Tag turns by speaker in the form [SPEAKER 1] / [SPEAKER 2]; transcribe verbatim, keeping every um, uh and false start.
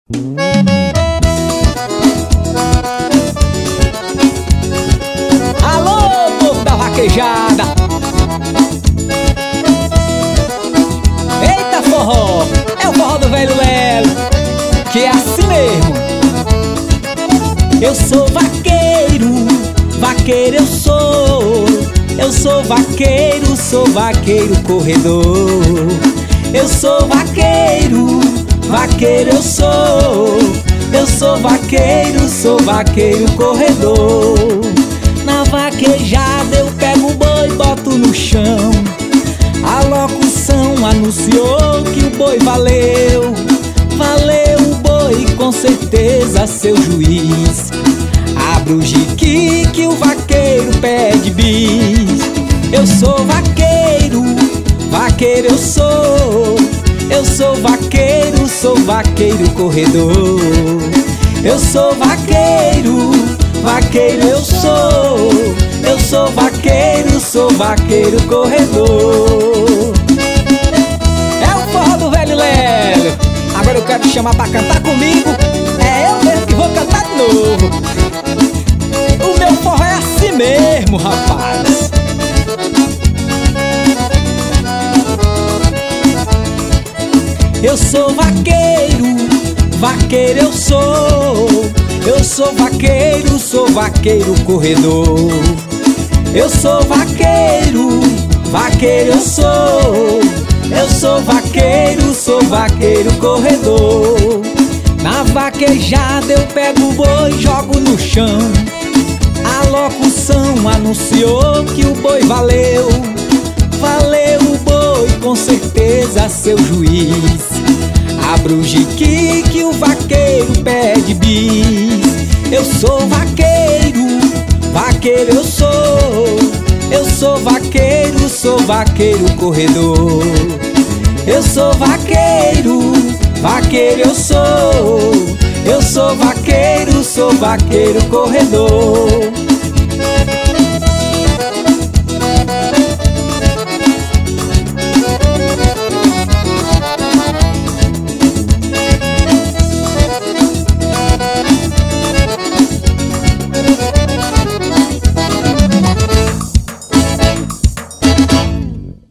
[SPEAKER 1] Alô, povo da vaquejada! Eita forró, é o forró do velho Lelo, que é assim mesmo. Eu sou vaqueiro, vaqueiro eu sou. Eu sou vaqueiro, sou vaqueiro corredor. Eu sou vaqueiro, vaqueiro eu sou. Eu sou vaqueiro, sou vaqueiro corredor. Na vaquejada eu pego o boi e boto no chão. A locução anunciou que o boi valeu. Valeu o boi, com certeza, seu juiz. Abre o jiqui que o vaqueiro pede bis. Eu sou vaqueiro, vaqueiro eu sou. Eu sou vaqueiro, sou vaqueiro corredor. Eu sou vaqueiro, vaqueiro eu sou. Eu sou vaqueiro, sou vaqueiro corredor. É o forró do velho Lélio. Agora eu quero te chamar pra cantar comigo. É eu mesmo que vou cantar de novo. O meu forró é assim mesmo, rapaz. Eu sou vaqueiro, vaqueiro eu sou. Eu sou vaqueiro, sou vaqueiro corredor. Eu sou vaqueiro, vaqueiro eu sou. Eu sou vaqueiro, sou vaqueiro corredor. Na vaquejada eu pego o boi e jogo no chão. A locução anunciou que o boi valeu. Valeu o boi, com certeza, seu juiz. Abre o jiqui que o vaqueiro pede bis. Eu sou vaqueiro, vaqueiro eu sou. Eu sou vaqueiro, sou vaqueiro corredor. Eu sou vaqueiro, vaqueiro eu sou. Eu sou vaqueiro, sou vaqueiro corredor.